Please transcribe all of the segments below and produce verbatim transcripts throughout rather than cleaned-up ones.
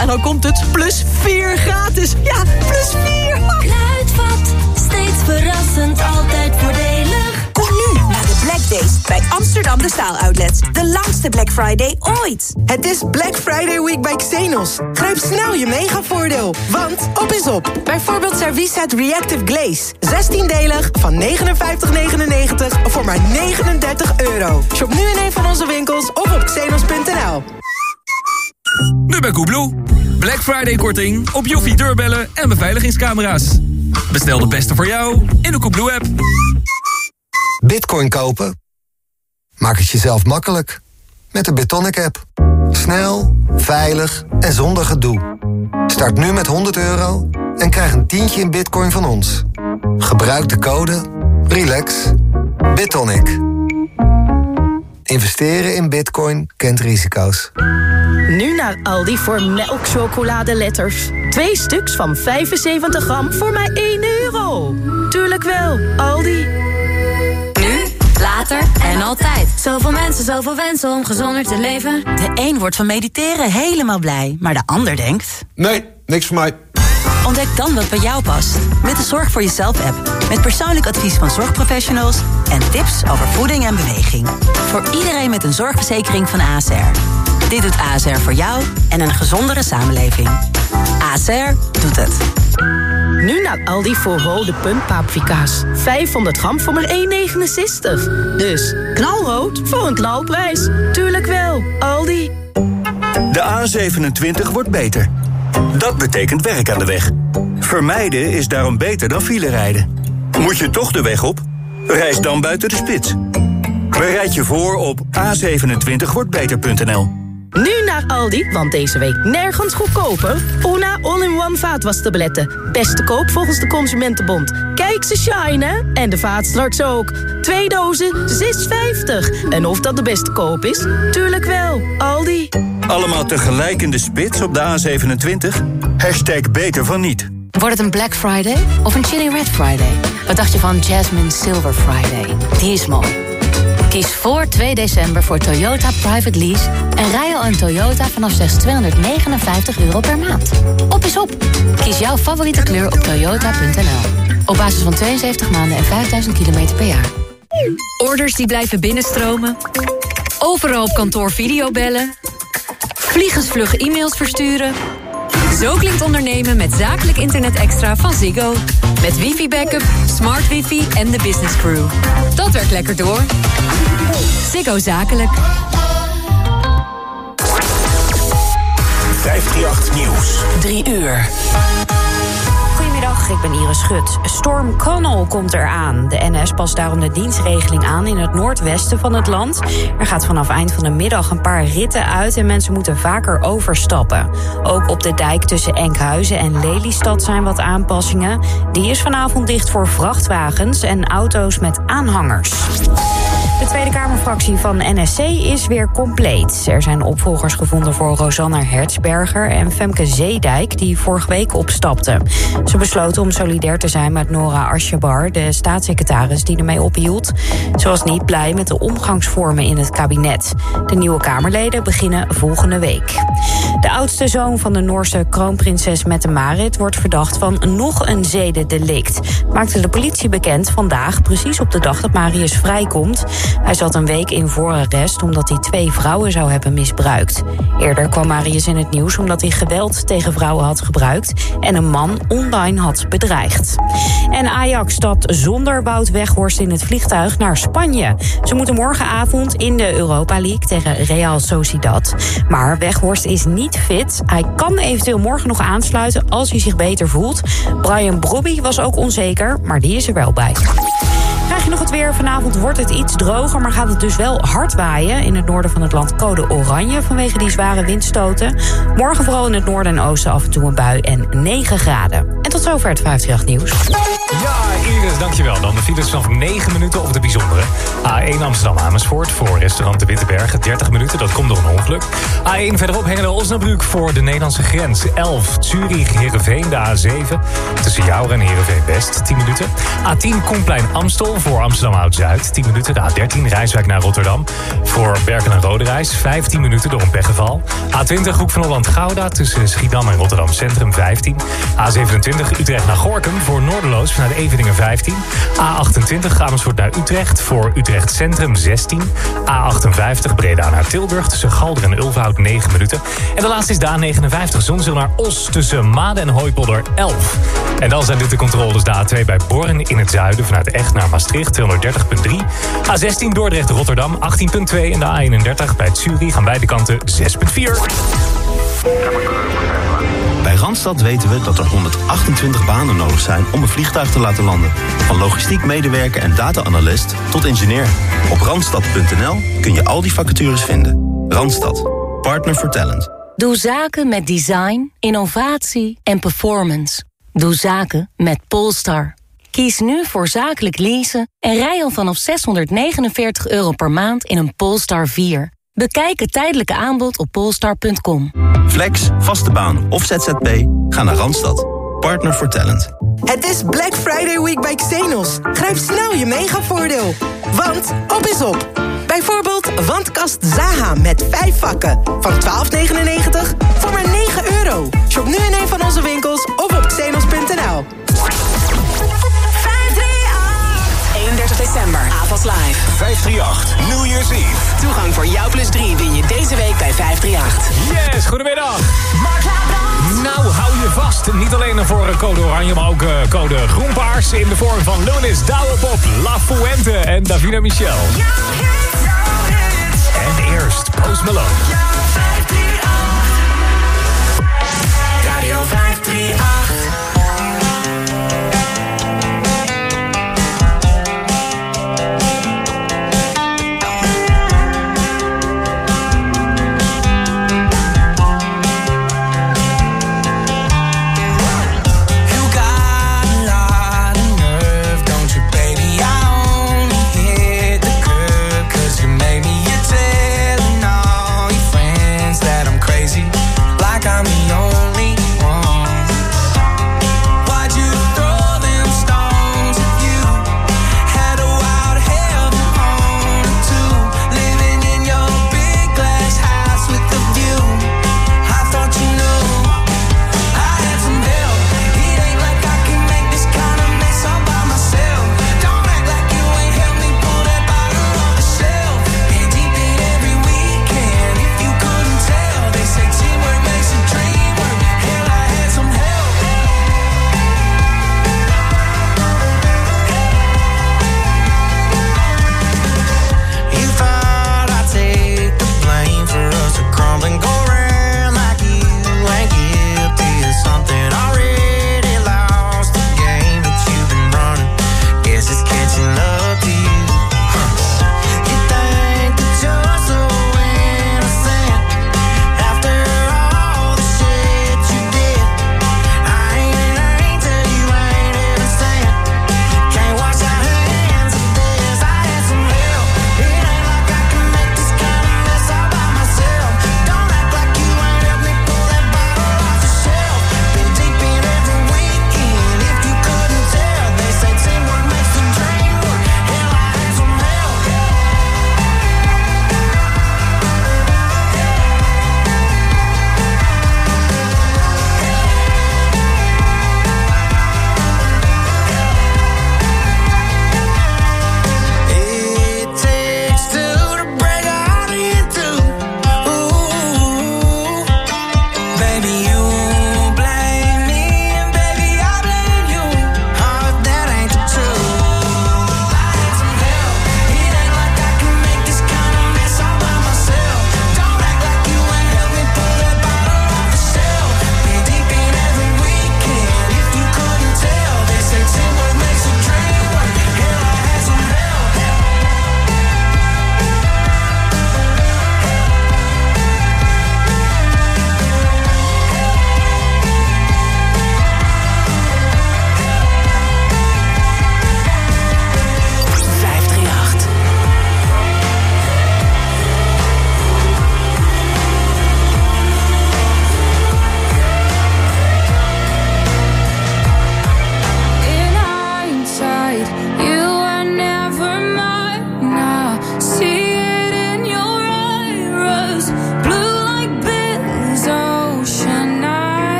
En dan komt het plus vier gratis. Ja, plus vier. Kruidvat, steeds verrassend, altijd voordelig. Kom nu naar de Black Days bij Amsterdam De Staal Outlets. De langste Black Friday ooit. Het is Black Friday Week bij Xenos. Grijp snel je megavoordeel, want op is op. Bijvoorbeeld serviesset Reactive Glaze. zestiendelig van negenenvijftig negenennegentig voor maar negenendertig euro. Shop nu in een van onze winkels of op xenos punt n l. Nu bij Koebloe. Black Friday korting op Joffie deurbellen en beveiligingscamera's. Bestel de beste voor jou in de Koebloe-app. Bitcoin kopen? Maak het jezelf makkelijk. Met de Bitonic-app. Snel, veilig en zonder gedoe. Start nu met honderd euro en krijg een tientje in bitcoin van ons. Gebruik de code RELAX. Bitonic. Investeren in bitcoin kent risico's. Nu naar Aldi voor melkchocoladeletters. Twee stuks van vijfenzeventig gram voor maar één euro. Tuurlijk wel, Aldi. Nu, later en altijd. Zoveel mensen, zoveel wensen om gezonder te leven. De een wordt van mediteren helemaal blij, maar de ander denkt... Nee, niks voor mij. Ontdek dan wat bij jou past. Met de Zorg voor Jezelf-app. Met persoonlijk advies van zorgprofessionals... en tips over voeding en beweging. Voor iedereen met een zorgverzekering van A S R. Dit doet A S R voor jou en een gezondere samenleving. A S R doet het. Nu naar Aldi voor rode puntpaprika's. vijfhonderd gram voor maar één negenenzestig. Dus knalrood voor een knalprijs. Tuurlijk wel, Aldi. De A zevenentwintig wordt beter. Dat betekent werk aan de weg. Vermijden is daarom beter dan file rijden. Moet je toch de weg op? Reis dan buiten de spits. Bereid je voor op a zevenentwintig wordt beter punt n l. Nu naar Aldi, want deze week nergens goedkoper. Una all-in-one vaatwastabletten. Beste koop volgens de Consumentenbond. Kijk ze shinen. En de vaat straks ook. Twee dozen, zes vijftig. En of dat de beste koop is? Tuurlijk wel, Aldi. Allemaal tegelijk in de spits op de A zevenentwintig? Hashtag beter van niet. Wordt het een Black Friday of een Chili Red Friday? Wat dacht je van Jasmine Silver Friday? Die is mooi. Kies voor twee december voor Toyota Private Lease... en rij al een Toyota vanaf slechts tweehonderdnegenenvijftig euro per maand. Op is op. Kies jouw favoriete kleur op toyota punt n l. Op basis van tweeënzeventig maanden en vijfduizend kilometer per jaar. Orders die blijven binnenstromen. Overal op kantoor videobellen. Vliegensvlug e-mails versturen. Zo klinkt ondernemen met zakelijk internet extra van Ziggo. Met wifi-backup, smart wifi en de business crew. Dat werkt lekker door. Ziggo Zakelijk. vijfhonderdachttien Nieuws. Drie uur. Goedemiddag, ik ben Iris Schut. Storm Conal komt eraan. De N S past daarom de dienstregeling aan in het noordwesten van het land. Er gaat vanaf eind van de middag een paar ritten uit... en mensen moeten vaker overstappen. Ook op de dijk tussen Enkhuizen en Lelystad zijn wat aanpassingen. Die is vanavond dicht voor vrachtwagens en auto's met aanhangers. De Tweede Kamerfractie van N S C is weer compleet. Er zijn opvolgers gevonden voor Rosanna Hertzberger en Femke Zeedijk... die vorige week opstapten. Ze besloten om solidair te zijn met Nora Asjebar... de staatssecretaris die ermee ophield. Ze was niet blij met de omgangsvormen in het kabinet. De nieuwe Kamerleden beginnen volgende week. De oudste zoon van de Noorse kroonprinses Mette-Marit... wordt verdacht van nog een zedendelict. Maakte de politie bekend vandaag, precies op de dag dat Marius vrijkomt... Hij zat een week in voorarrest omdat hij twee vrouwen zou hebben misbruikt. Eerder kwam Marius in het nieuws omdat hij geweld tegen vrouwen had gebruikt... en een man online had bedreigd. En Ajax stapt zonder Wout Weghorst in het vliegtuig naar Spanje. Ze moeten morgenavond in de Europa League tegen Real Sociedad. Maar Weghorst is niet fit. Hij kan eventueel morgen nog aansluiten als hij zich beter voelt. Brian Brobby was ook onzeker, maar die is er wel bij. Krijg je nog het weer? Vanavond wordt het iets droger, maar gaat het dus wel hard waaien. In het noorden van het land code oranje vanwege die zware windstoten. Morgen vooral in het noorden en oosten af en toe een bui en negen graden. En tot zover het vijfhonderdachttien Nieuws. Ja, Iris, dankjewel. Dan de files vanaf negen minuten op de bijzondere. A één Amsterdam-Amersfoort voor restaurant De Witteberg, dertig minuten, dat komt door een ongeluk. A één verderop Hengelo-Osnabrück voor de Nederlandse grens, elf. Zurich-Heerenveen, de A zeven, tussen Jouren en Heerenveen-West, tien minuten. A tien Koenplein-Amstel voor Amsterdam-Oud-Zuid, tien minuten. De A dertien Rijswijk naar Rotterdam voor Berkel en Roderijs, vijftien minuten door een pechgeval. A twintig Hoek van Holland-Gouda tussen Schiedam en Rotterdam Centrum, vijftien. A zevenentwintig Utrecht naar Gorkum voor Noorderloos vanuit Eveningen, vijftien. A achtentwintig Amersfoort naar Utrecht voor Utrecht Centrum, zestien. A achtenvijftig Breda naar Tilburg tussen Galder en Ulfhout, negen minuten. En de laatste is de A negenenvijftig Zonzeel naar Os tussen Maden en Hooipolder, elf. En dan zijn dit de controles. De A twee bij Born in het zuiden vanuit Echt naar Maastricht, tweehonderddertig komma drie. A zestien Dordrecht-Rotterdam, achttien komma twee. En de A eenendertig bij Zurich aan beide kanten, zes komma vier. Bij Randstad weten we dat er honderdachtentwintig banen nodig zijn om een vliegtuig te laten landen. Van logistiek medewerker en data-analyst tot ingenieur. Op randstad punt n l kun je al die vacatures vinden. Randstad, partner for talent. Doe zaken met design, innovatie en performance. Doe zaken met Polestar. Kies nu voor zakelijk leasen en rij al vanaf zeshonderdnegenenveertig euro per maand in een Polestar vier. Bekijk het tijdelijke aanbod op polestar punt com. Flex, vaste baan of Z Z P? Ga naar Randstad. Partner for talent. Het is Black Friday Week bij Xenos. Grijp snel je megavoordeel. Want op is op. Bijvoorbeeld wandkast Zaha met vijf vakken. Van twaalf negenennegentig voor maar negen euro. Shop nu in een van onze winkels of op xenos punt n l. eenendertig december, Avals Live. vijfhonderdachtendertig, New Year's Eve. Toegang voor jou plus drie win je deze week bij vijfhonderdachtendertig. Yes, goedemiddag. Nou, hou je vast. Niet alleen voor code oranje, maar ook code groenpaars in de vorm van Lunis, Douwepop, La Fuente en Davina Michel. En eerst Post Malone. Radio vijfhonderdachtendertig. Friends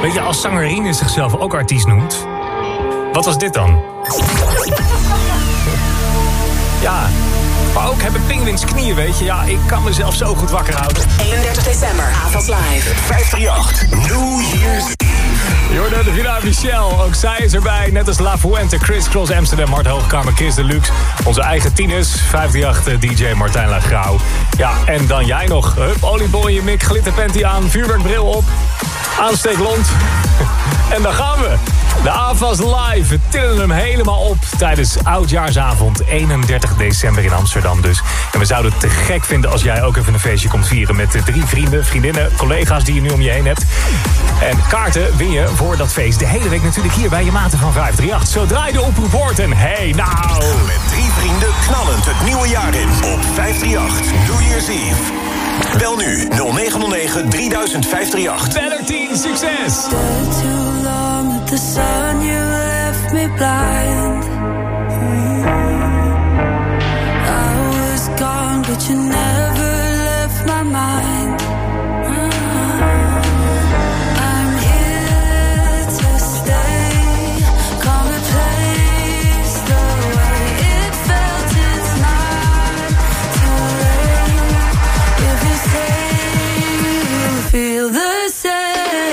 Weet je, als zangerine zichzelf ook artiest noemt... Wat was dit dan? Ja, maar ook hebben pinguïns knieën, weet je. Ja, ik kan mezelf zo goed wakker houden. eenendertig december, Avals Live. vijf drie acht, New Year's Eve. Jordan de Villa Michel, ook zij is erbij. Net als La Fuente, Chris Cross Amsterdam, Mart Hoogkamer, Kiss Deluxe. Onze eigen tieners, vijf drie acht D J Martijn Lagrauw. Ja, en dan jij nog. Hup, oliebol in je mik, glitterpanty aan, vuurwerkbril op, aansteeklont. En dan gaan we. De Avals Live, we tillen hem helemaal op tijdens Oudjaarsavond eenendertig december in Amsterdam dus. En we zouden het te gek vinden als jij ook even een feestje komt vieren met de drie vrienden, vriendinnen, collega's die je nu om je heen hebt. En kaarten win je voor dat feest de hele week natuurlijk hier bij je maten van vijf drie acht. Zodra je de oproep hoort en hey nou... Met drie vrienden knallend het nieuwe jaar in op vijf drie acht New Year's Eve. Bel nu nul negen nul negen drie duizend vijf drie acht. Beller tien, succes! The sun, you left me blind. I was gone, but you never left my mind. I'm here to stay. Come and place the way it felt. It's not too late. If you say you feel the same.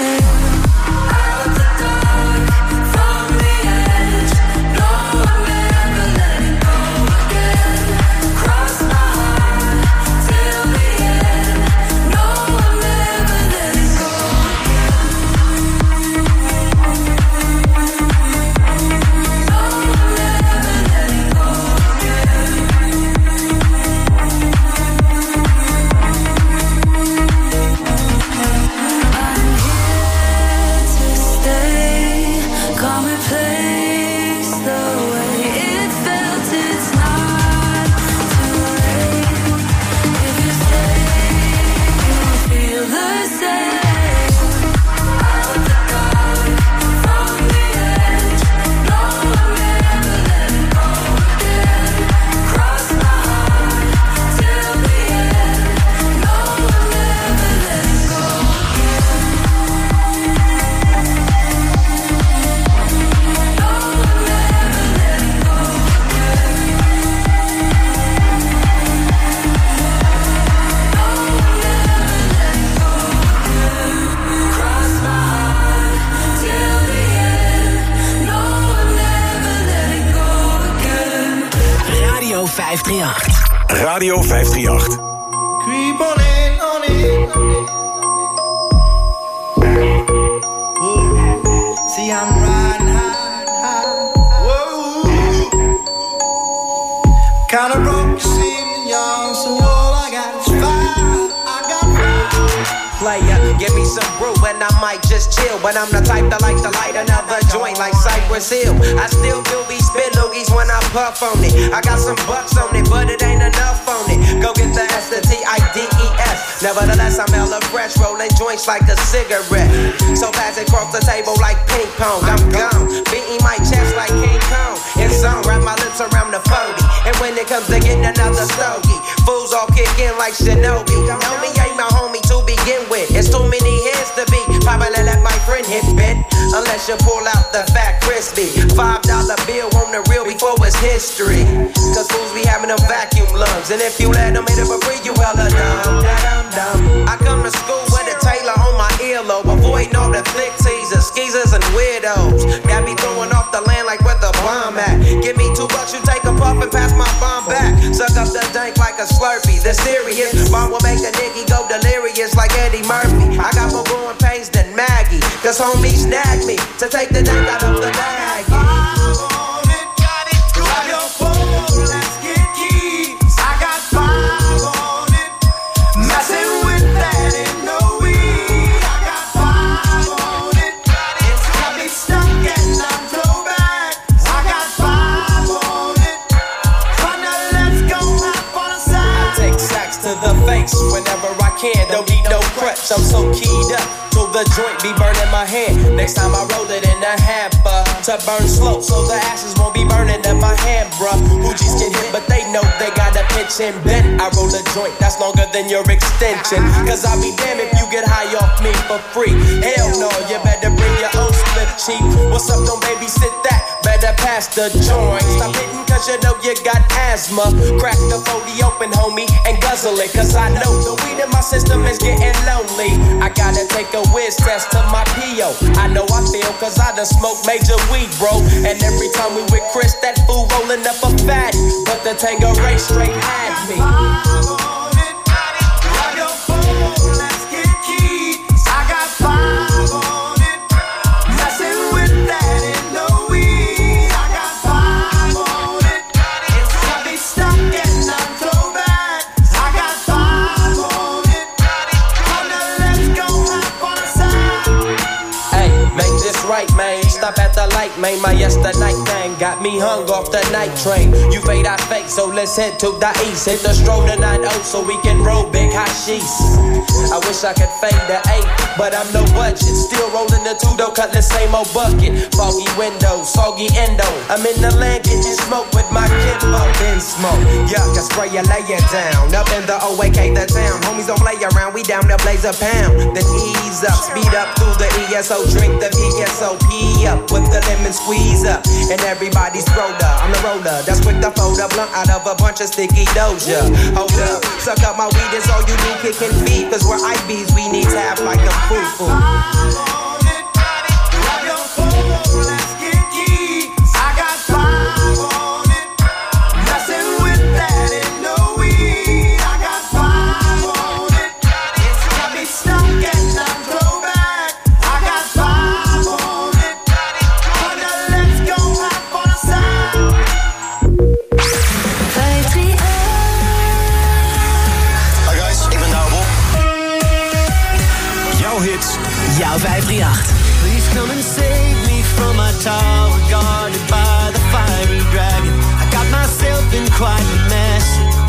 Radio vijf drie acht. Creep on in, on in, on in. Ooh. See, I'm riding high, high. Whoa. Kinda broke, you see me young, so all I got is fire. I got fire. Player, give me some brew and I might just chill. But I'm the type that like to light another joint like Cypress Hill. I still do be spit loogies when I puff on it. I got some bucks on it, but it ain't enough on it. Go get the S, the T I D E S. Nevertheless, I'm hella fresh, rolling joints like a cigarette. So fast it cross the table like ping pong. I'm gone, beating my chest like King Kong. In song, wrap my lips around the forty. And when it comes to getting another stogie, fools all kick in like Shinobi. Know me ain't my homie to begin with. It's too many heads to be. Probably let my friend hit bit. Unless you pull out the fat crispy five dollar bill on the real before it's history. Cause fools be having them vacuum lungs. And if you let them hit it for free, you hella dumb. I come to school with a Taylor on my earlobe. Avoiding all the flick teasers, skeezers, and weirdos. Got me throwing off the land like where the bomb at. Give me two bucks, you take a puff and pass my bomb back. Suck up the dank like a Slurpee. The serious bomb will make a nigga go delirious like Eddie Murphy. I got more growing pains than Maggie. Cause homie snagged me to take the dank out of the bag. Whenever I can, don't need no crutch. I'm so keyed up, so the joint be burning my hand. Next time I roll it in a hamper to burn slow, so the ashes won't be burning in my hand, bruh. Hoogies get hit, but they know they got a pitch and bend. I roll a joint that's longer than your extension. Cause I'll be damned if you get high off me for free. Hell no, you better bring cheap. What's up, don't babysit that? Better pass the joint. Stop hitting cause you know you got asthma. Crack the forty open, homie, and guzzle it. Cause I know the weed in my system is getting lonely. I gotta take a whiz test to my P O. I know I feel cause I done smoked major weed, bro. And every time we with Chris, that fool rolling up a fat. But the Tangeray straight had me. Stop at the light, man, my yesterday thing got me hung off the night train. You fade, I fake, so let's head to the east. Hit the stroll to nine oh so we can roll big hashish. I wish I could fade the eight, but I'm no budget. Still rolling the two, though, cut the same old bucket. Foggy windows, soggy endo. I'm in the land, getting smoke with my Kimbo. Been smoke, yuck, I spray you, lay it down. Up in the O A K, the town. Homies don't play around, we down to blaze a pound. Then ease up, speed up through the E S O, drink the V S O P up. With the lemon squeeze up, and everybody's roller. I'm the roller, that's quick to fold a blunt out of a bunch of sticky doja. Hold up, suck up my weed, it's all you need, kicking feet. Cause we're I Bs, we need tap like a foo-foo. Jouw vijf drie acht. Please come and save me from my tower guarded by the fiery dragon. I got myself in quite a mess.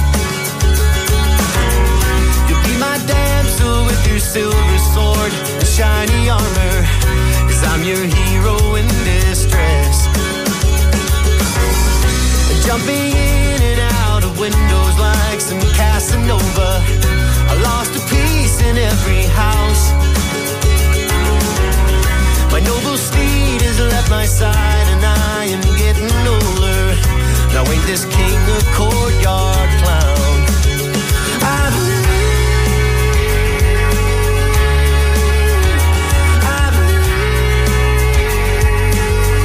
You'll be my damsel with your silver sword and shiny armor, as I'm your hero in distress. Jumping in and out of windows like some Casanova. I lost a piece in every house. My noble steed has left my side and I am getting older. Now ain't this king a courtyard clown? I believe, I believe.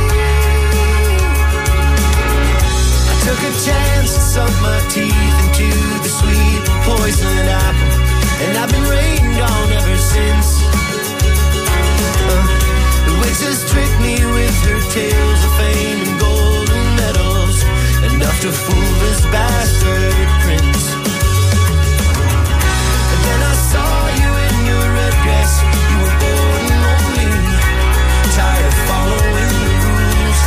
I took a chance and sunk my teeth into the sweet poison apple, and I've been rained on ever since. uh, The witches tricked me with her tales of fame and golden medals, enough to fool this bastard prince. And then I saw you in your red dress, you were bold and lonely, tired of following the rules.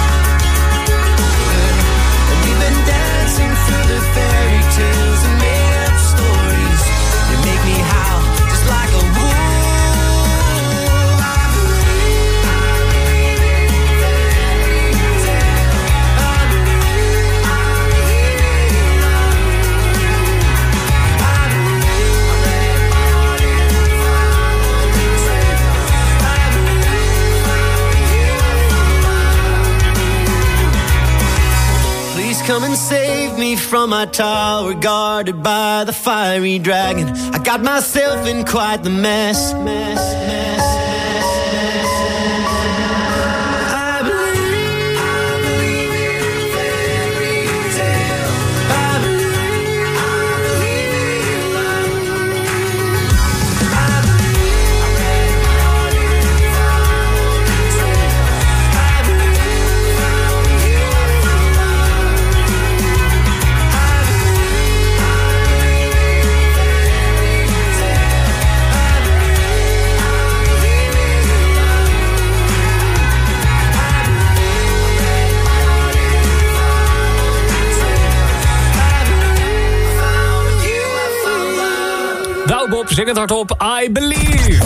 And we've been dancing through the fairy tales and made up stories. You make me howl just like a wolf. Come and save me from my tower guarded by the fiery dragon. I got myself in quite the mess, mess, mess. Bob, zing het hardop, I Believe.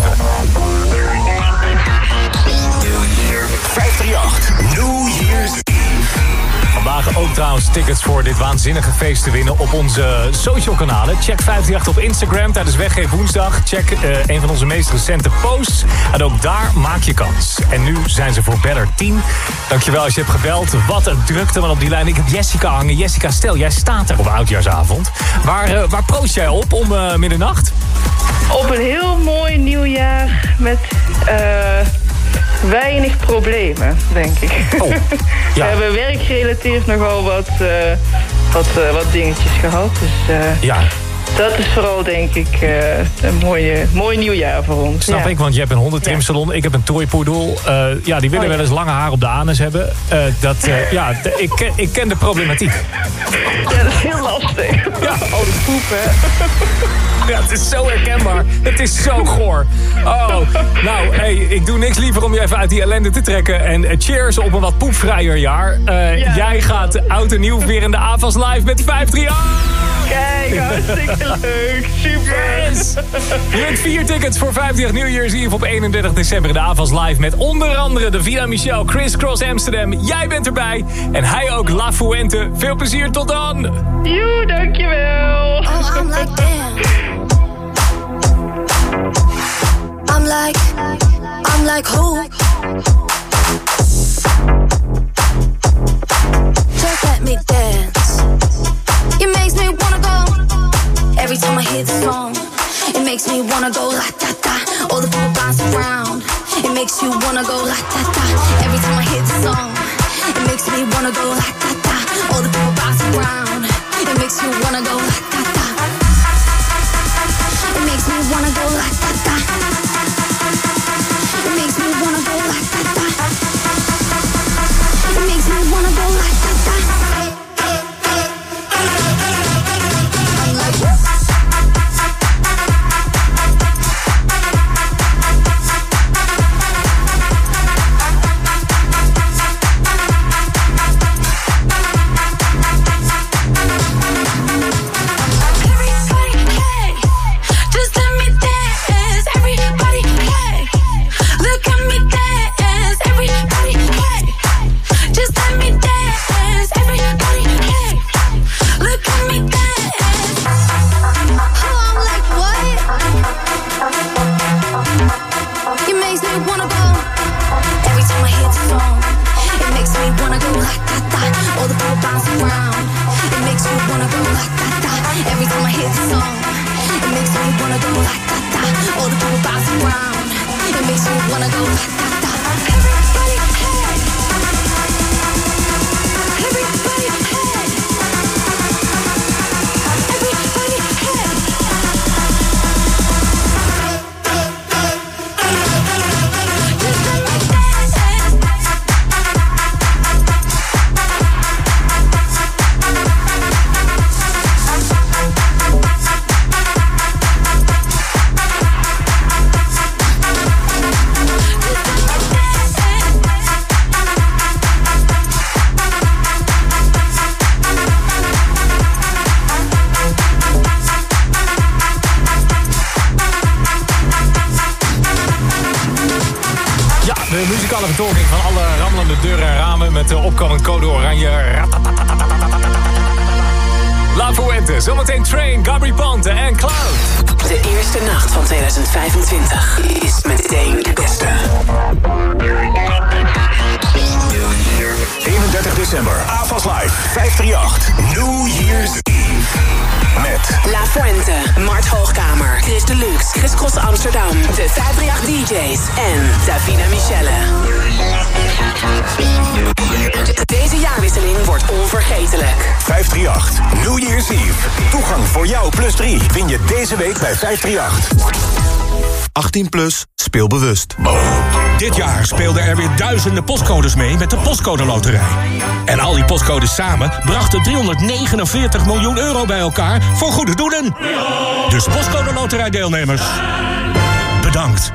vijf drie acht, New Year's Eve. Vandaag ook trouwens tickets voor dit waanzinnige feest te winnen op onze social kanalen. Check vijfhonderdachttien op Instagram tijdens Weggeef Woensdag. Check uh, een van onze meest recente posts. En ook daar maak je kans. En nu zijn ze voor Beller tien. Dankjewel als je hebt gebeld. Wat een drukte man op die lijn. Ik heb Jessica hangen. Jessica, stel, jij staat er op Oudjaarsavond. Waar, uh, waar proost jij op om uh, middernacht? Op een heel mooi nieuwjaar met uh, weinig problemen, denk ik. Oh, ja. We hebben werkgerelateerd nogal wat, uh, wat, uh, wat dingetjes gehad. Dus uh, ja. dat is vooral, denk ik, uh, een mooie, mooi nieuwjaar voor ons. Snap ja. ik, want je hebt een hondentrimsalon. Ja. Ik heb een toypoedel. Uh, ja, die willen oh, ja. wel eens lange haar op de anus hebben. Uh, dat, uh, ja, de, ik, ken, ik ken de problematiek. Ja, dat is heel lastig. Ja. Oh, de poep, hè. Ja, het is zo herkenbaar. Het is zo goor. Oh, nou, hey, ik doe niks liever om je even uit die ellende te trekken. En uh, cheers op een wat poepvrijer jaar. Uh, ja. Jij gaat oud en nieuw weer in de A V A S Live met vijf drie acht. Kijk, hartstikke leuk. Super. Yes. Je hebt vier tickets voor vijftig New Year's Eve op eenendertig december in de A V A S Live. Met onder andere Davina Michel, Chris Cross Amsterdam. Jij bent erbij. En hij ook, La Fuente. Veel plezier, tot dan. Joe, dankjewel. Oh, I'm like damn. I'm like, I'm like who? Just let me dance. It makes me wanna go. Every time I hear the song, it makes me wanna go la da da. All the people bounce around. It makes you wanna go la da da. Every time I hear the song, it makes me wanna go la da da. All the people bounce around. It makes you wanna go la da da. It makes me wanna go la da da. It makes me wanna go la da da. It makes me wanna go la da da. I'm like, vertolking van alle rammelende deuren en ramen met de opkomend code oranje. La Fuente, zometeen Train, Gabri Ponte en Cloud. De eerste nacht van tweeduizend vijfentwintig is meteen de beste. eenendertig december, A V A S Live, vijf drie acht, New Year's Eve. Met La Fuente, Mart Hoogkamer, Chris Deluxe, Chris Cross Amsterdam, de vijf drie acht D J's en Davina Michelle. Deze jaarwisseling wordt onvergetelijk. vijf drie acht, New Year's Eve. Toegang voor jou plus drie win je deze week bij vijf drie acht. achttien plus, speel bewust. Dit jaar speelden er weer duizenden postcodes mee met de Postcode Loterij. En al die postcodes samen brachten driehonderdnegenenveertig miljoen euro bij elkaar voor goede doelen. Dus Postcode Loterij deelnemers, bedankt.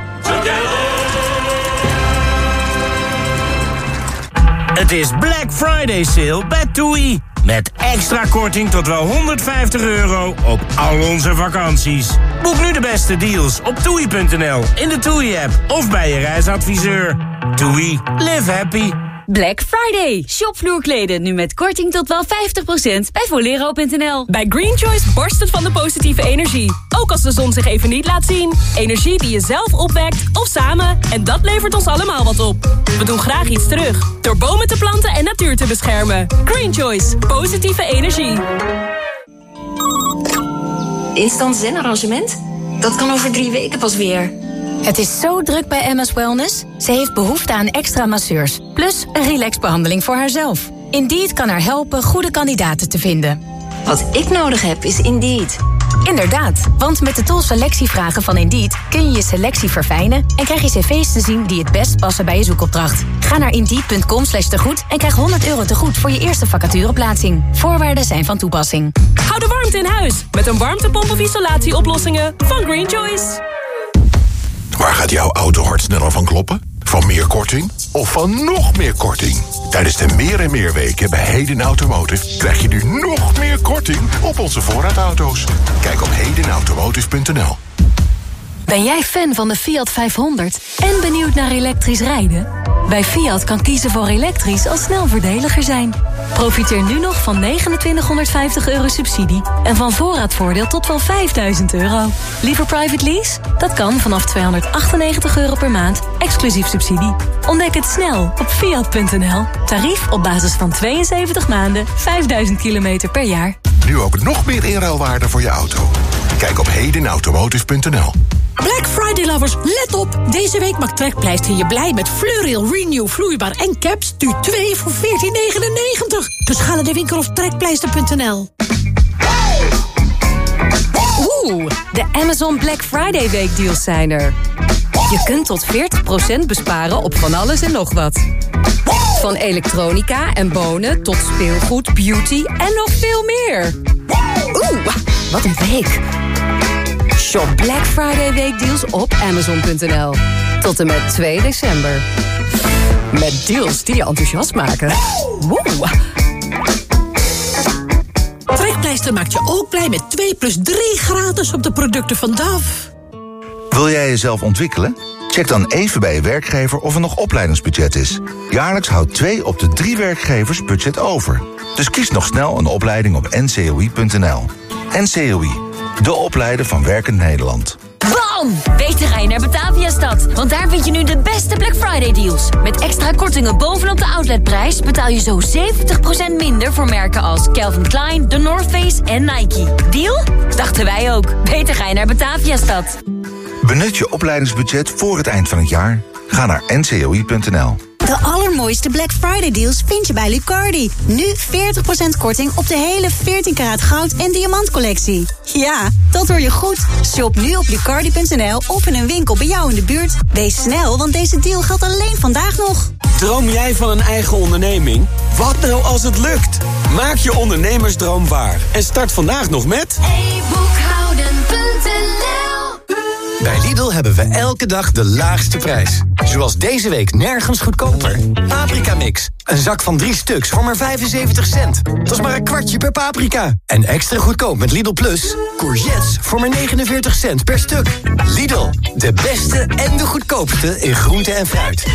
Het is Black Friday sale bij TUI. Met extra korting tot wel honderdvijftig euro op al onze vakanties. Boek nu de beste deals op toei punt n l, in de TUI-app of bij je reisadviseur. TUI, live happy. Black Friday. Shop vloerkleden nu met korting tot wel vijftig procent bij Volero punt n l. Bij Green Choice borst het van de positieve energie. Ook als de zon zich even niet laat zien. Energie die je zelf opwekt of samen. En dat levert ons allemaal wat op. We doen graag iets terug. Door bomen te planten en natuur te beschermen. Green Choice. Positieve energie. Instant zen-arrangement? Dat kan over drie weken pas weer. Het is zo druk bij M S Wellness. Ze heeft behoefte aan extra masseurs. Plus een relaxbehandeling voor haarzelf. Indeed kan haar helpen goede kandidaten te vinden. Wat ik nodig heb is Indeed. Inderdaad, want met de tool selectievragen van Indeed kun je je selectie verfijnen en krijg je cv's te zien die het best passen bij je zoekopdracht. Ga naar indeed punt com slash tegoed en krijg honderd euro tegoed voor je eerste vacatureplaatsing. Voorwaarden zijn van toepassing. Hou de warmte in huis met een warmtepomp of isolatieoplossingen van Green Choice. Waar gaat jouw autohart sneller van kloppen? Van meer korting of van nog meer korting? Tijdens de Meer en Meer weken bij Heden Automotive krijg je nu nog meer korting op onze voorraadauto's. Kijk op heden automotive punt n l. Ben jij fan van de Fiat vijfhonderd en benieuwd naar elektrisch rijden? Bij Fiat kan kiezen voor elektrisch al snel voordeliger zijn. Profiteer nu nog van negenentwintighonderdvijftig euro subsidie en van voorraadvoordeel tot wel vijfduizend euro. Liever private lease? Dat kan vanaf tweehonderdachtennegentig euro per maand, exclusief subsidie. Ontdek het snel op fiat punt n l. Tarief op basis van tweeënzeventig maanden, vijfduizend kilometer per jaar. Nu ook nog meer inruilwaarde voor je auto. Kijk op heden automotive punt n l. Black Friday lovers, let op! Deze week maakt Trekpleister je blij met Fleuriel Renew vloeibaar en caps duurt twee voor veertien negenennegentig. Dus ga naar de winkel of trekpleister punt n l. Oeh, de Amazon Black Friday weekdeals zijn er. Je kunt tot veertig procent besparen op van alles en nog wat. Van elektronica en bonen tot speelgoed, beauty en nog veel meer. Oeh, wat een week! Shop Black Friday weekdeals op amazon punt n l. Tot en met twee december. Met deals die je enthousiast maken. Wow. Trekpleister maakt je ook blij met twee plus drie gratis op de producten van D A F. Wil jij jezelf ontwikkelen? Check dan even bij je werkgever of er nog opleidingsbudget is. Jaarlijks houdt twee op de drie werkgevers budget over. Dus kies nog snel een opleiding op n c o i punt n l. N C O I, de opleider van Werkend Nederland. Bam! Beter ga je naar Bataviastad, want daar vind je nu de beste Black Friday deals. Met extra kortingen bovenop de outletprijs betaal je zo zeventig procent minder voor merken als Calvin Klein, The North Face en Nike. Deal? Dachten wij ook. Beter ga je naar Bataviastad. Benut je opleidingsbudget voor het eind van het jaar. Ga naar n c o i punt n l. De allermooiste Black Friday deals vind je bij Lucardi. Nu veertig procent korting op de hele veertien karaat goud en diamantcollectie. Ja, dat hoor je goed. Shop nu op lucardi punt n l of in een winkel bij jou in de buurt. Wees snel, want deze deal geldt alleen vandaag nog. Droom jij van een eigen onderneming? Wat nou als het lukt? Maak je ondernemersdroom waar. En start vandaag nog met... e boekhouden punt n l. Bij Lidl hebben we elke dag de laagste prijs. Zoals deze week nergens goedkoper. Paprika mix. Een zak van drie stuks voor maar vijfenzeventig cent. Dat is maar een kwartje per paprika. En extra goedkoop met Lidl Plus. Courgettes voor maar negenenveertig cent per stuk. Lidl, de beste en de goedkoopste in groente en fruit.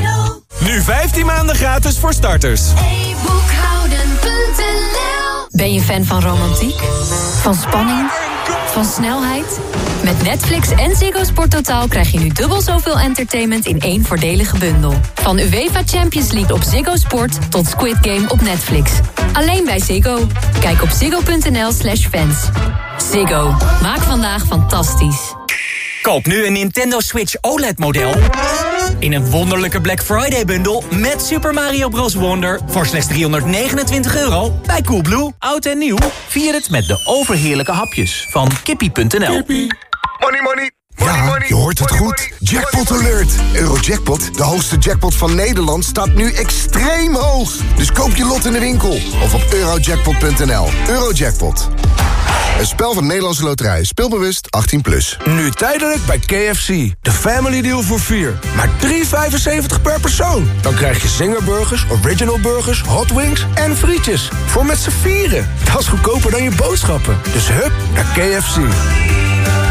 Nu vijftien maanden gratis voor starters. e boekhouden punt n l. Ben je fan van romantiek? Van spanning? Van snelheid? Met Netflix en Ziggo Sport Totaal krijg je nu dubbel zoveel entertainment in één voordelige bundel. Van UEFA Champions League op Ziggo Sport tot Squid Game op Netflix. Alleen bij Ziggo. Kijk op ziggo punt n l slash fans. Ziggo. Maak vandaag fantastisch. Koop nu een Nintendo Switch O L E D-model in een wonderlijke Black Friday-bundel met Super Mario Bros. Wonder voor slechts driehonderdnegenentwintig euro bij Coolblue. Oud en nieuw, vier het met de overheerlijke hapjes van kippie punt n l. Money, money. Ja, je hoort het goed. Jackpot alert. Eurojackpot, de hoogste jackpot van Nederland, staat nu extreem hoog. Dus koop je lot in de winkel of op eurojackpot punt n l. Eurojackpot. Een spel van Nederlandse Loterij. Speelbewust achttien plus. Nu tijdelijk bij K F C. De family deal voor vier. Maar drie vijfenzeventig per persoon. Dan krijg je Zingerburgers, Original Burgers, Hot Wings en frietjes. Voor met z'n vieren. Dat is goedkoper dan je boodschappen. Dus hup naar K F C.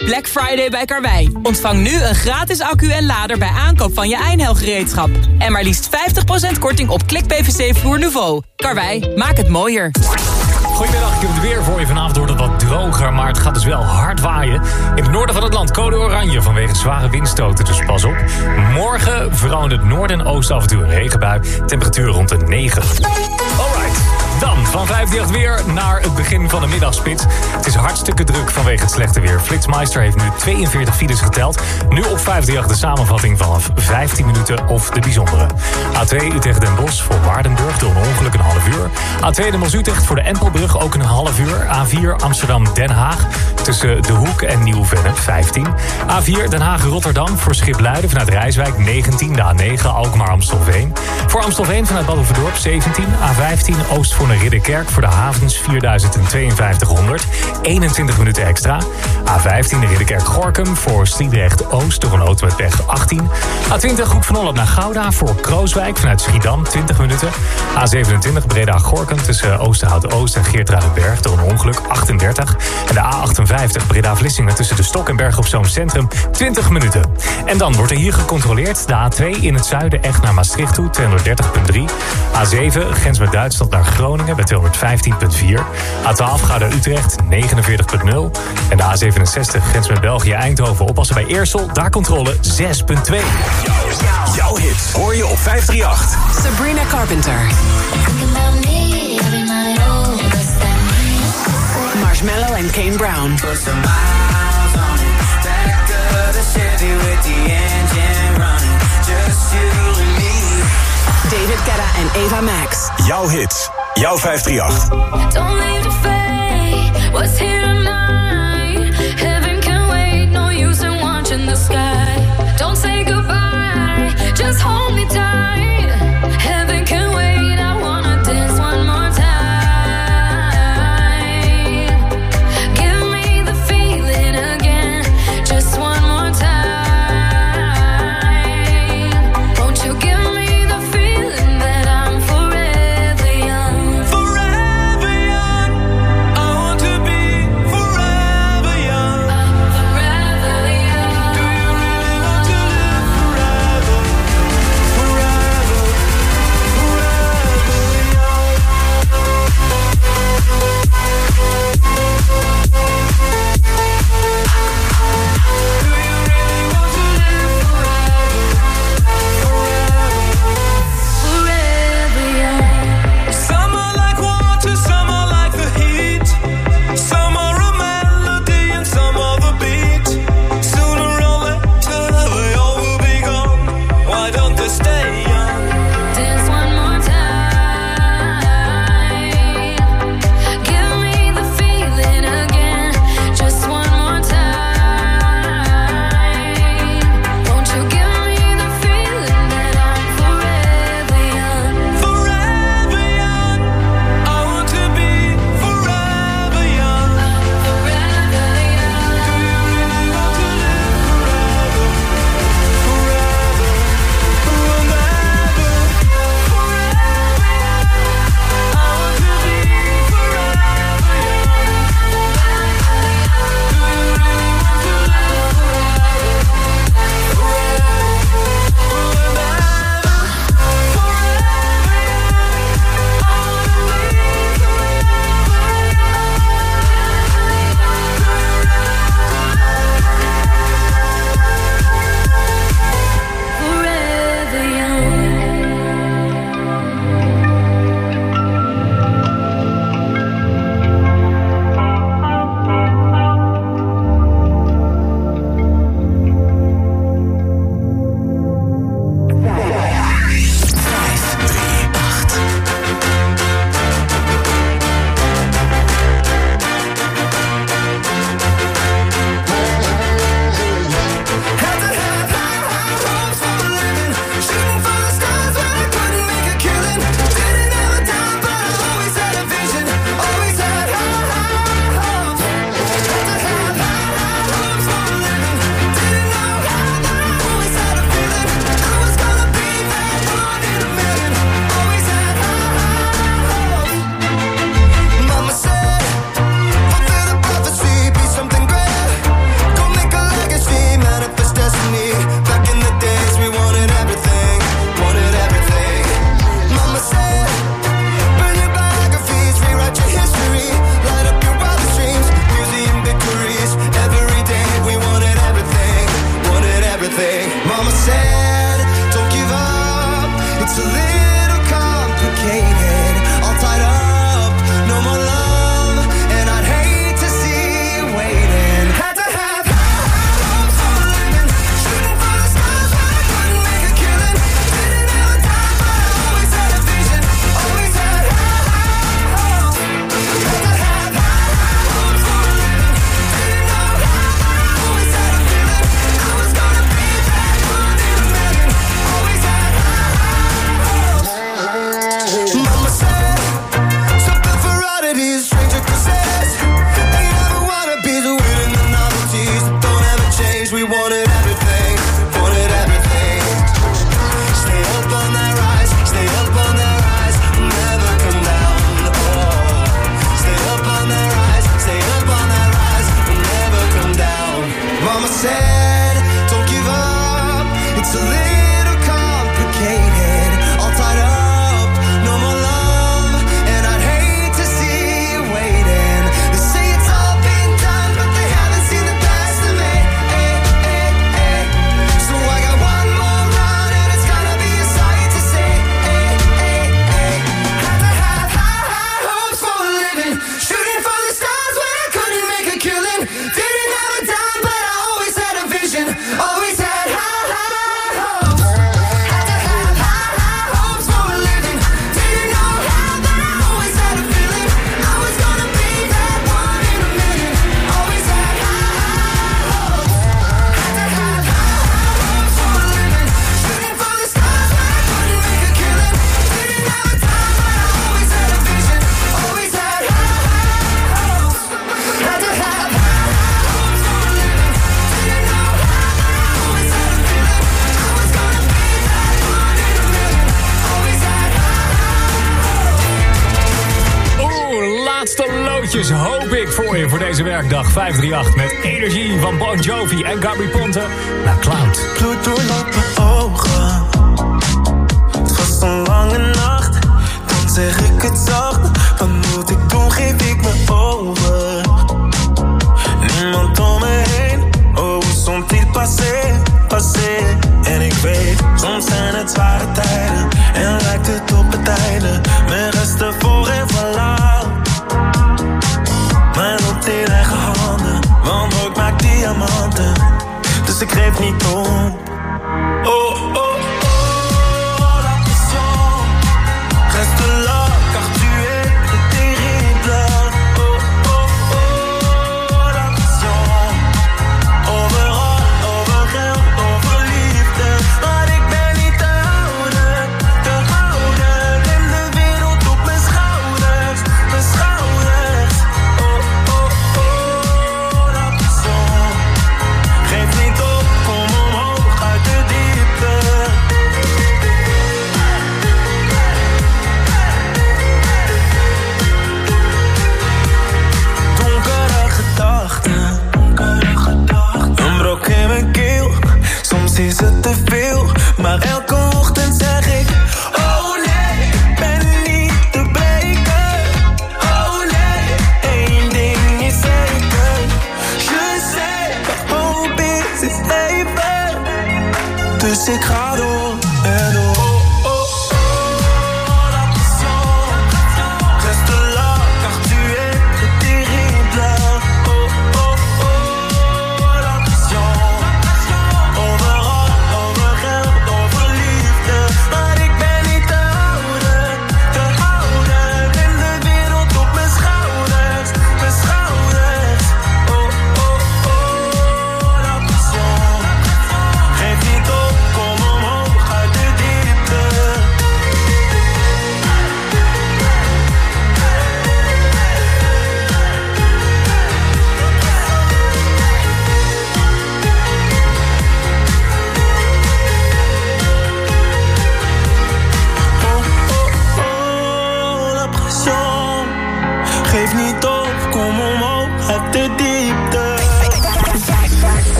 Black Friday bij Karwei. Ontvang nu een gratis accu en lader bij aankoop van je Einhell gereedschap. En maar liefst vijftig procent korting op Klik P V C Vloer Nouveau. Karwei, maak het mooier. Goedemiddag, ik heb het weer voor je. Vanavond wordt het wat droger, maar het gaat dus wel hard waaien. In het noorden van het land code oranje vanwege zware windstoten, dus pas op. Morgen vooral in het noorden en oosten af en toe een regenbui. Temperatuur rond de negen. Alright. Dan van vijfendertig weer naar het begin van de middagspits. Het is hartstikke druk vanwege het slechte weer. Flitsmeister heeft nu tweeënveertig files geteld. Nu op vijfendertig de samenvatting vanaf vijftien minuten of de bijzondere. A twee Utrecht Den Bosch voor Waardenburg door een ongeluk een half uur. A twee Den Bosch Utrecht voor de Empelbrug ook een half uur. A vier Amsterdam Den Haag tussen De Hoek en Nieuw-Vennep vijftien. A vier Den Haag Rotterdam voor Schipluiden vanuit Rijswijk negentien. De A negen Alkmaar Amstelveen. Voor Amstelveen vanuit Bad Hoeverdorp zeventien. A vijftien Oost voor Ridderkerk voor de havens vierduizend tweeënvijftighonderd. eenentwintig minuten extra. A vijftien de Ridderkerk Gorinchem voor Sliedrecht Oost door een auto met pech achttien. A twintig Hoek van Holland naar Gouda voor Krooswijk vanuit Schiedam twintig minuten. A zevenentwintig Breda Gorinchem tussen Oosterhout Oost en Geertruidenberg door een ongeluk achtendertig. En de A achtenvijftig Breda Vlissingen tussen de Stok en Berg op Zoom Centrum twintig minuten. En dan wordt er hier gecontroleerd de A twee in het zuiden echt naar Maastricht toe tweehonderddertig komma drie. A zeven grens met Duitsland naar Groningen bij tweehonderdvijftien komma vier. A twaalf Gouda Utrecht negenenveertig komma nul. En de A zevenenzestig grens met België Eindhoven oppassen bij Eersel. Daar controle zes komma twee. Jouw, jouw hits hoor je op vijfendertig. Sabrina Carpenter. Marshmello en Kane Brown. David Guetta en Eva Max. Jouw hits, jouw vijfendertig. Don't leave the fate, what's here tonight? Heaven can wait, no use in watching the sky. Don't say goodbye, just hold me tight. Heaven can wait, I wanna dance one more time. Give me the feeling again, just one more time. Won't you give me It's a little complicated, all tied up, no more love, and I'd hate to see you waiting. Had to have high hopes for a living, shooting for the stars, but I couldn't make a killing. Didn't have a time, but I always had a vision, always had high hopes. Had to have high hopes for a living, didn't know how, but I always had a feeling I was gonna be that one in a million. Always had high hopes. Mama said something for oddities, stranger kisses. They never wanna be the winning the novelties that don't ever change. We wanted everything, wanted everything. Stay up on that rise, stay up on that rise, never come down. Oh, stay up on that rise, stay up on that rise, never come down. Mama said, don't give up. It's a little complicated, all tied up, no more love, and I'd hate to see you waiting. They say it's all been done, but they haven't seen the best of me. Eh, eh, eh. So I got one more run, and it's gonna be a sight to see. Eh, eh, eh. Had to have high, high hopes for a living, shooting for the stars when I couldn't make a killing. Didn't have a dime, but I always had a vision, always had high, high hopes. Had to have high, high hopes for a living, didn't know how, but I always had a feeling I was gonna be that one in a million. Always had high, high hopes. Had to have high, high hopes for a living, shooting for the stars when I couldn't make a killing. Didn't have a time, but I always had a vision, always had high, high hopes. Had to have high, high hopes for a living, didn't know how, but I always had a feeling I was gonna be that one in a million. Always had Oeh, laatste loodjes hoop ik voor je voor deze werkdag. vijf drie acht met Energie van Bon Jovi en Gabri Ponte naar Cloud. Bloed doorloopt mijn ogen. Het was een lange nacht, dan zeg ik het zacht. Wat moet ik doen, geef ik me over. Niemand om me heen, oh, sont-ils passé, passé. En ik weet, soms zijn het zware tijden en lijkt het op het einde. Mijn resten voor en voilà. Mijn lot in eigen handen, want ook maakt diamanten. Dus ik greep niet om. Oh, oh, oh.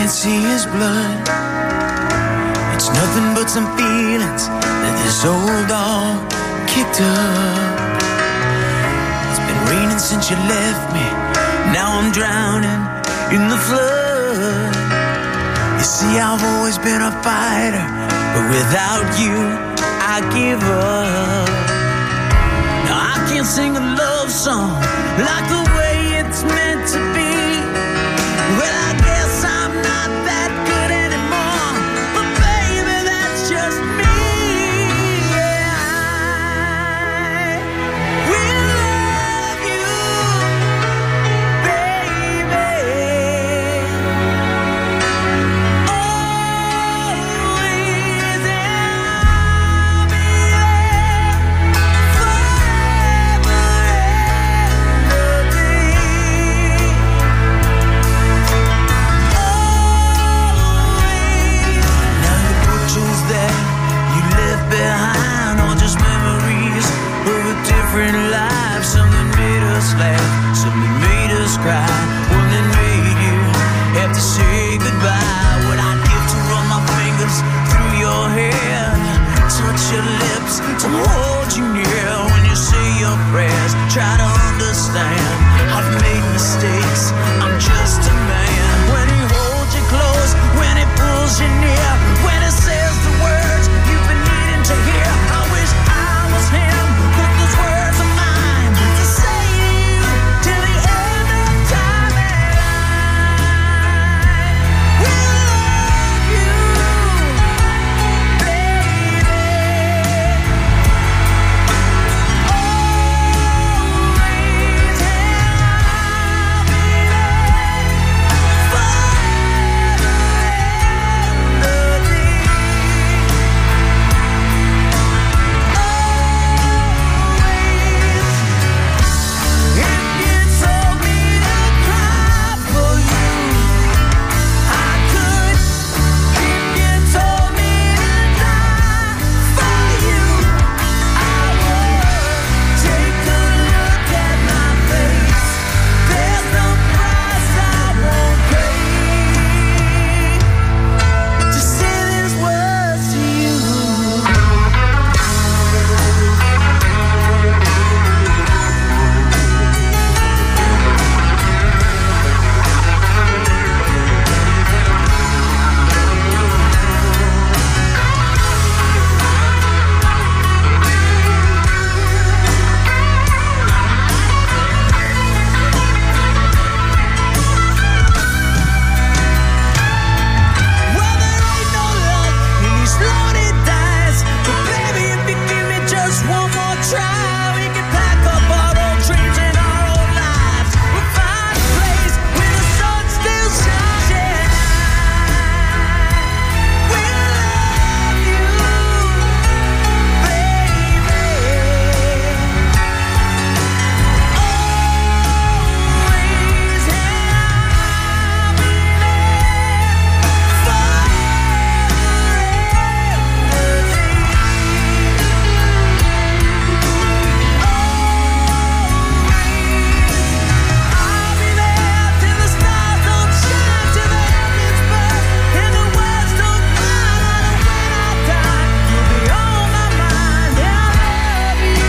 can't see his blood. It's nothing but some feelings that this old dog kicked up. It's been raining since you left me. Now I'm drowning in the flood. You see, I've always been a fighter, but without you, I give up. Now I can't sing a love song like the way it's meant to be. Well, I guess I'm not that good anymore, but baby, that's just me. Yeah, I will love you, baby. Always, and I'll be there forever and a day. Now the pictures that you left behind are just memories of a different life. Something made us laugh, something made us cry, one that made you have to say goodbye. What I'd give to run my fingers through your hair, touch your lips, to hold you near when you say your prayers. Try to understand, I've made mistakes, I'm just a man. When he holds you close, when he pulls you near, when he says the words you've been needing to hear. I wish I was him, but those words are mine to say to you till the end of time. And I will love you, baby. Always, and I'll be there forever and a day. Always. If you told me to cry for you, I could. If you told me to die for you, I would. Take a look at my face. There's no price I won't pay to say these words to you. Well, there ain't no love in these loaded dice, but baby, if you give me just one more try, we can pack up our old dreams and our old lives. We'll find a place where the sun still shines, and I will love you, baby. Always, and I'll be there till the stars don't shine, till the heavens burn, and the words don't cry. When I die, you'll be on my mind. I love you,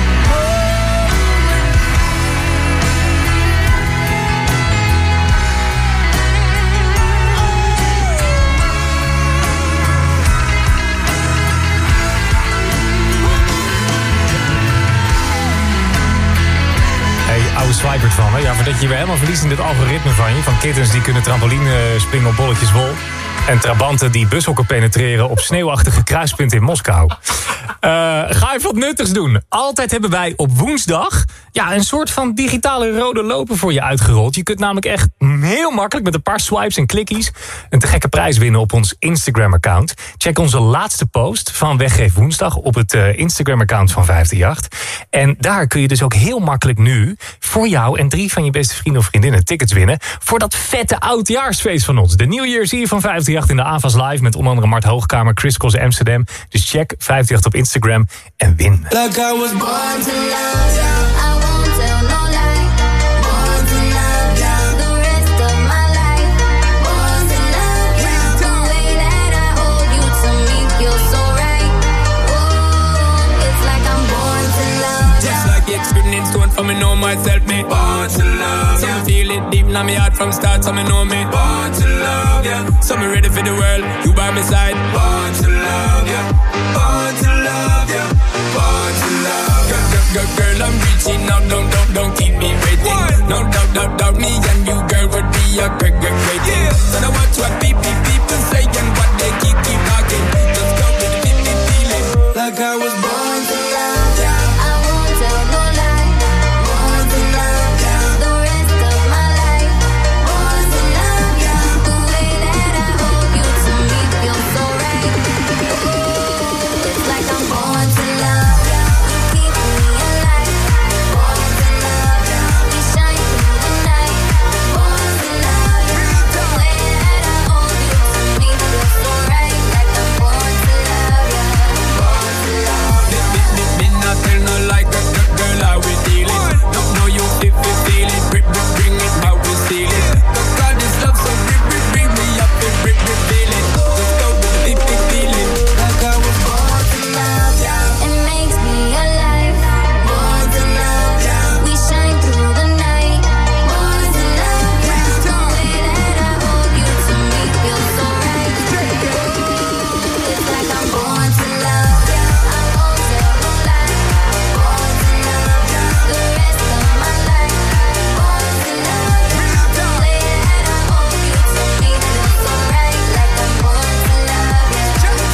Hey, oude swipert van me. Ja, voordat je je weer helemaal verliest in dit algoritme van je. Van kittens die kunnen trampoline springen op bolletjes wol. En trabanten die bushokken penetreren op sneeuwachtige kruispunten in Moskou. Uh, ga even wat nuttigs doen. Altijd hebben wij op woensdag ja, een soort van digitale rode loper voor je uitgerold. Je kunt namelijk echt heel makkelijk met een paar swipes en klikkies een te gekke prijs winnen op ons Instagram-account. Check onze laatste post van Weggeef Woensdag op het uh, Instagram-account van vijf drie acht. En daar kun je dus ook heel makkelijk nu voor jou en drie van je beste vrienden of vriendinnen tickets winnen voor dat vette oudjaarsfeest van ons. De New Year's Eve van vijf drie acht in de A V A S Live met onder andere Mart Hoogkamer, Chris Cross Amsterdam. Dus check vijf drie acht op Instagram en win. Like I was born to love you. I won't tell no lie. Born to love you the rest of my life. Born to love for me know myself, me born to love. So me feel it deep in my heart from start, so me know me born to love, yeah. So me ready for the world, you by my side. Born to love, yeah. Born to love, yeah. Born to love, girl, girl, girl, girl, I'm reaching out, don't, don't, don't keep me waiting. What? No doubt, doubt, doubt, me and you, girl, would be a great, great, great thing. Yeah. So now watch what people, people say and what they keep, keep talking. Just go with the feeling, feeling like I was born to love, yeah. I won't tell no lie. Born to love, yeah. The rest of my life. Born to love, yeah. The way that I hold you to me feels so right. Ooh, it's like I'm born to love, yeah. You keep me alive. Born to love, yeah. We shine through the night. Born to love, yeah. The way that I hold you to me feels so right. Like I'm born to love, yeah. Born to love, yeah. Me not tell no like a girl, how we dealing. No, no, you if you feel it, bring, bring, bring it, how we steal it. God, this love so bring, bring, bring me up and bring, bring, feel it. Let's go with the big, big feeling. Like I was born to love, yeah. It makes me alive. Born to love, yeah. We shine through the night. Born to love, yeah. The way that I hold you to me feels so right. Ooh, it's like I'm born to love, yeah. I won't tell no lie. Born to love, yeah. The rest of my life. Born to love, yeah. The way that I hold you to me feels so right. Like I'm born to love, yeah.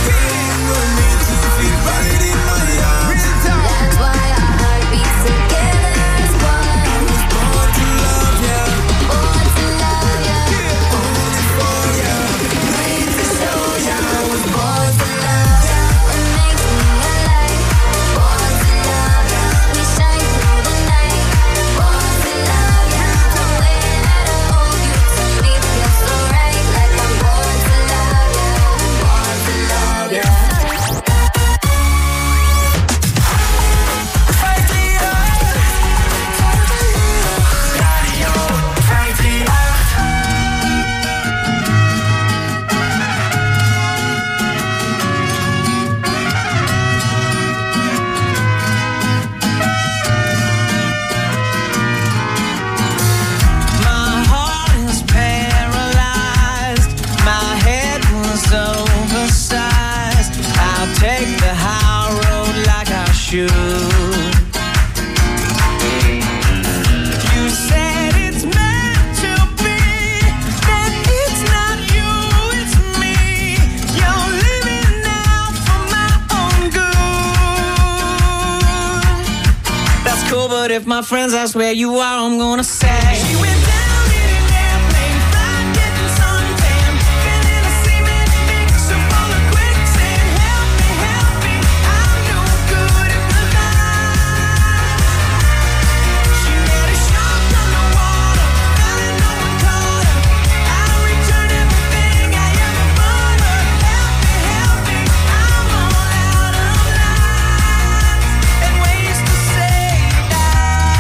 That's why our heart beats together as one. Born to love, yeah. Born to love, yeah. Born for ya. Made to show ya. I was born to love, yeah. It makes me alive. Born to love, yeah. We shine through the night. Born to love, yeah. The way that I hold you to me feels so right. Like I'm born to love, yeah. Born to love, yeah. My heart is paralyzed. My head was oversized. I'll take the high road like I should. You said it's meant to be, that it's not you, it's me. You're living now for my own good. That's cool, but if my friends ask where you are, I'm gonna say she went down in an airplane, flight getting suntan, feeling a cement mixture full of quicksand. Help me, help me, I'm no good at the night. She met a shark underwater, fell in no one caught her. I returned everything I ever bought her. Help me, help me, I'm all out of lines and ways to say that.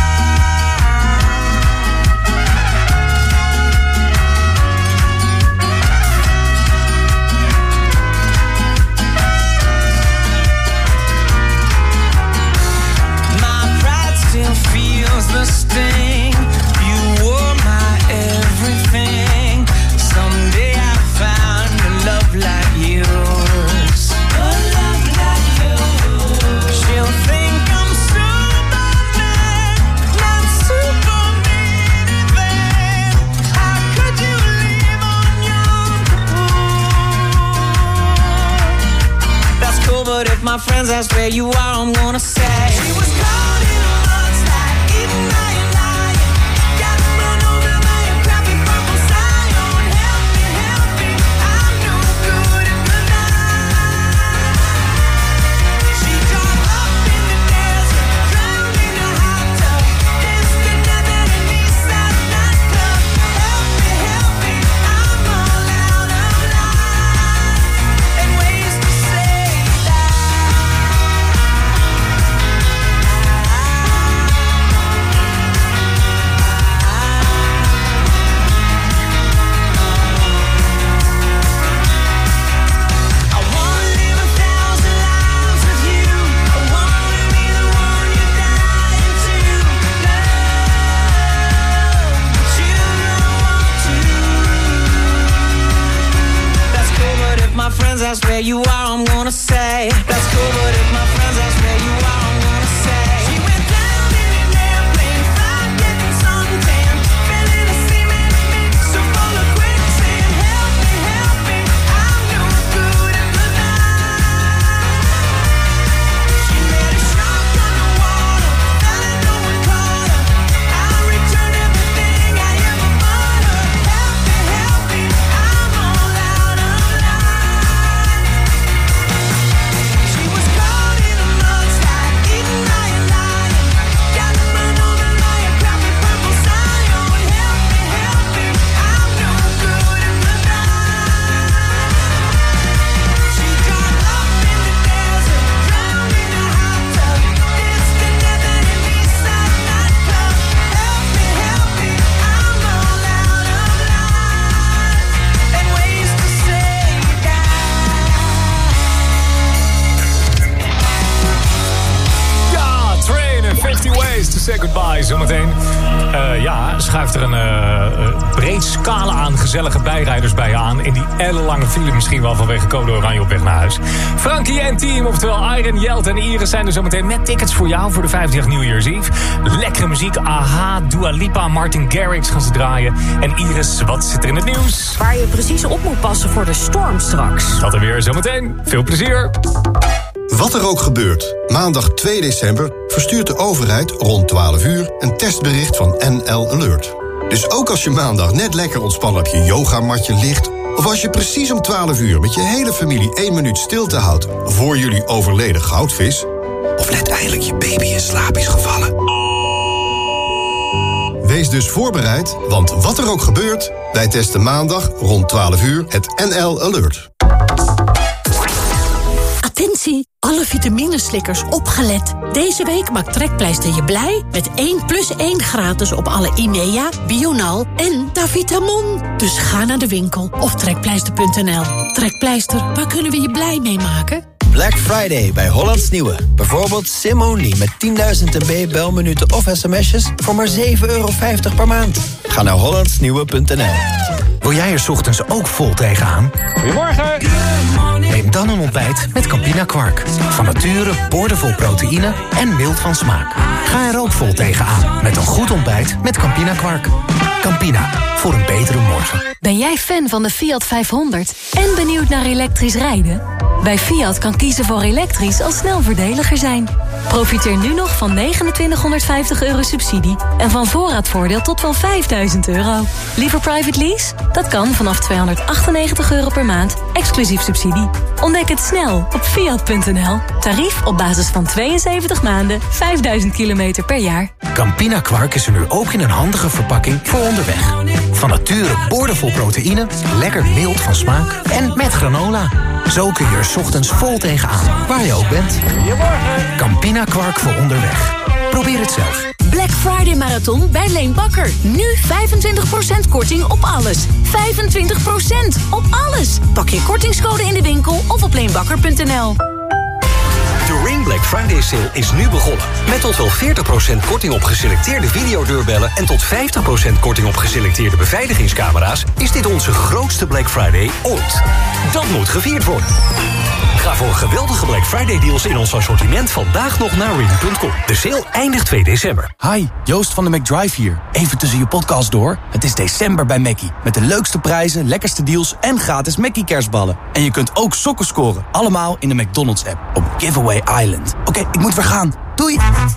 My pride still feels the sting. You were my everything. Someday I found a love like yours. A love like yours. She'll think I'm Superman, not Superman even. How could you leave on Yom Kippur? That's cool, but if my friends ask where you are, I'm gonna say she was caught in a mudslide, eaten by a lion, got run over by a crappy purple Zion. Help me, help me, I'm no good at the night. She drove up in the desert, drowned in a hot tub, danced the night at an Eastside nightclub. Help me, help me, I'm all out of lines and ways to say that. where you are, I'm gonna say that's cool, but if my friends ask where you are, I'm gonna say she went down in an airplane, flight getting suntan, feeling a cement mix so full of quicksand. Help me, help me, I'm no good in the night. She made a shark underwater, thought I know it caught her. I returned everything I ever bought her. Help me, help me, I'm all out of line. She was caught in a mudslide, eating lion lion. Got to run over by a crappy purple Zion. Help me, help me, I'm no good in the night. She got up in the desert, drowned in a hot tub. Disconnected in Eastside nightclub. Help me, help me, I'm all out of line. And ways to say Ja, Train en fifty Ways to Say Goodbye. Zometeen uh, ja, schuift er een uh, breed scala aan gezellige bijrijders bij je aan. In die ellenlange file misschien wel vanwege Code Oranje op weg naar huis. Frankie en team, oftewel Iron, Jelt en Iris zijn er zometeen met tickets voor jou voor de vijftiende New Year's Eve. Lekkere muziek, Aha, Dua Lipa, Martin Garrix gaan ze draaien. En Iris, wat zit er in het nieuws? Waar je precies op moet passen voor de storm straks. Dat er weer zometeen. Veel plezier. Wat er ook gebeurt, maandag twee december verstuurt de overheid rond twaalf uur een testbericht van N L Alert. Dus ook als je maandag net lekker ontspannen op je yogamatje ligt, of als je precies om twaalf uur met je hele familie één minuut stilte houdt voor jullie overleden goudvis, of net eindelijk je baby in slaap is gevallen. Wees dus voorbereid, want wat er ook gebeurt, wij testen maandag rond twaalf uur het N L Alert. Attentie, alle vitamineslikkers opgelet. Deze week maakt Trekpleister je blij met één plus één gratis op alle Imea, Bional en Davitamon. Dus ga naar de winkel of trekpleister punt n l. Trekpleister, waar kunnen we je blij mee maken? Black Friday bij Hollands Nieuwe. Bijvoorbeeld SIM-only met tienduizend mb belminuten of sms'jes voor maar zeven euro vijftig per maand. Ga naar hollands nieuwe punt n l. Wil jij er 's ochtends ook vol tegenaan? Goedemorgen. Neem dan een ontbijt met Campina Kwark. Van nature boordevol proteïne en mild van smaak. Ga er ook vol tegenaan met een goed ontbijt met Campina Kwark. Campina, voor een betere morgen. Ben jij fan van de Fiat vijfhonderd en benieuwd naar elektrisch rijden? Bij Fiat kan kiezen voor elektrisch al snel voordeliger zijn. Profiteer nu nog van negenentwintighonderdvijftig euro subsidie en van voorraadvoordeel tot wel vijfduizend euro. Liever private lease? Dat kan vanaf tweehonderdachtennegentig euro per maand, exclusief subsidie. Ontdek het snel op fiat punt n l. Tarief op basis van tweeënzeventig maanden, vijfduizend kilometer per jaar. Campina Kwark is er nu ook in een handige verpakking voor onderweg. Van nature boordevol proteïne, lekker mild van smaak en met granola. Zo kun je er 's ochtends vol tegenaan, waar je ook bent. Goedemorgen. Campina Kwark voor onderweg. Probeer het zelf. Black Friday Marathon bij Leen Bakker. Nu vijfentwintig procent korting op alles. vijfentwintig procent op alles. Pak je kortingscode in de winkel of op leenbakker punt n l. De Ring Black Friday sale is nu begonnen. Met tot wel veertig procent korting op geselecteerde videodeurbellen en tot vijftig procent korting op geselecteerde beveiligingscamera's is dit onze grootste Black Friday ooit. Dat moet gevierd worden. Ga voor geweldige Black Friday deals in ons assortiment vandaag nog naar ring punt com. De sale eindigt twee december. Hi, Joost van de McDrive hier. Even tussen je podcast door. Het is december bij Mackie. Met de leukste prijzen, lekkerste deals en gratis Mackie kerstballen. En je kunt ook sokken scoren. Allemaal in de McDonald's app op Giveaway Island. Oké, okay, ik moet weer gaan. Doei!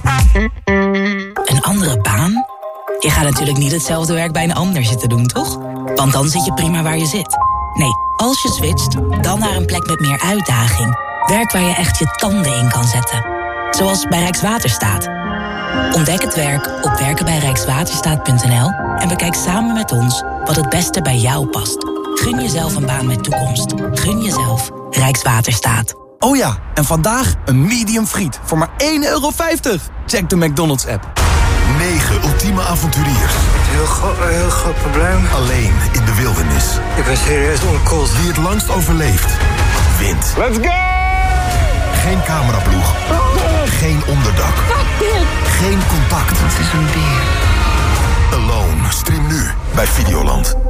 Een andere baan? Je gaat natuurlijk niet hetzelfde werk bij een ander zitten doen, toch? Want dan zit je prima waar je zit. Nee, als je switcht, dan naar een plek met meer uitdaging. Werk waar je echt je tanden in kan zetten. Zoals bij Rijkswaterstaat. Ontdek het werk op werken bij rijkswaterstaat punt n l en bekijk samen met ons wat het beste bij jou past. Gun jezelf een baan met toekomst. Gun jezelf Rijkswaterstaat. Oh ja, en vandaag een medium friet voor maar één euro vijftig. Check de McDonald's app. Negen ultieme avonturiers. Heel, gro- heel groot probleem. Alleen in de wildernis. Ik ben serieus onderkoeld. Wie het langst overleeft, wint. Let's go! Geen cameraploeg. Geen onderdak. Geen contact. Het is een beer. Alone. Stream nu bij Videoland.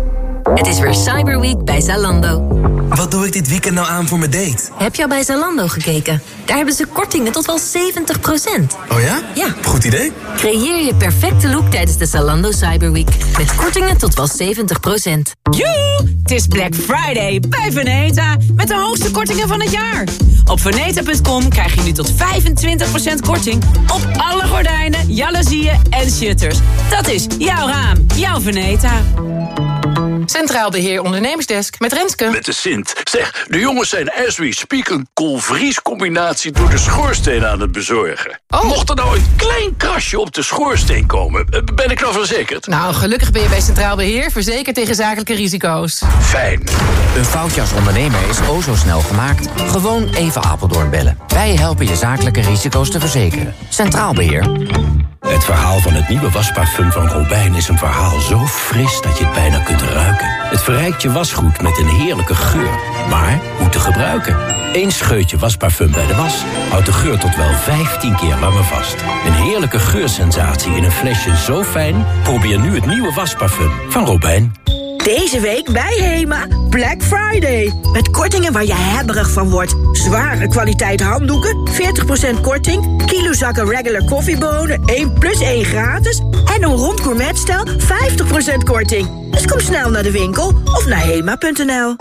Het is weer Cyber Week bij Zalando. Wat doe ik dit weekend nou aan voor mijn date? Heb je al bij Zalando gekeken? Daar hebben ze kortingen tot wel zeventig procent. Oh ja? Ja. Goed idee. Creëer je perfecte look tijdens de Zalando Cyber Week. Met kortingen tot wel zeventig procent. Joe! Het is Black Friday bij Veneta. Met de hoogste kortingen van het jaar. Op veneta punt com krijg je nu tot vijfentwintig procent korting op alle gordijnen, jaloezieën en shutters. Dat is jouw raam, jouw Veneta. Centraal Beheer Ondernemersdesk met Renske. Met de Sint. Zeg, de jongens zijn as we speak een koolvriescombinatie door de schoorsteen aan het bezorgen. Oh. Mocht er nou een klein krasje op de schoorsteen komen, ben ik nou verzekerd? Nou, gelukkig ben je bij Centraal Beheer verzekerd tegen zakelijke risico's. Fijn. Een foutje als ondernemer is o zo snel gemaakt. Gewoon even Apeldoorn bellen. Wij helpen je zakelijke risico's te verzekeren. Centraal Beheer. Het verhaal van het nieuwe wasparfum van Robijn is een verhaal zo fris dat je het bijna kunt ruiken. Het verrijkt je wasgoed met een heerlijke geur. Maar hoe te gebruiken? Eén scheutje wasparfum bij de was houdt de geur tot wel vijftien keer langer vast. Een heerlijke geursensatie in een flesje zo fijn? Probeer nu het nieuwe wasparfum van Robijn. Deze week bij HEMA Black Friday. Met kortingen waar je hebberig van wordt. Zware kwaliteit handdoeken, veertig procent korting. Kilozakken regular koffiebonen, één plus één gratis. En een rond gourmetstel, vijftig procent korting. Dus kom snel naar de winkel of naar hema punt n l.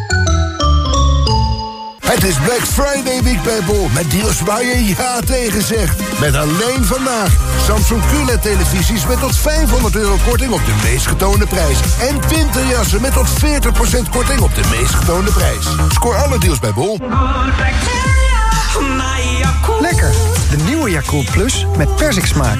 Het is Black Friday Week bij Bol, met deals waar je ja tegen zegt. Met alleen vandaag Samsung Q L E D-televisies met tot vijfhonderd euro korting op de meest getoonde prijs. En winterjassen met tot veertig procent korting op de meest getoonde prijs. Scoor alle deals bij Bol. Lekker, de nieuwe Yakult Plus met persiksmaak.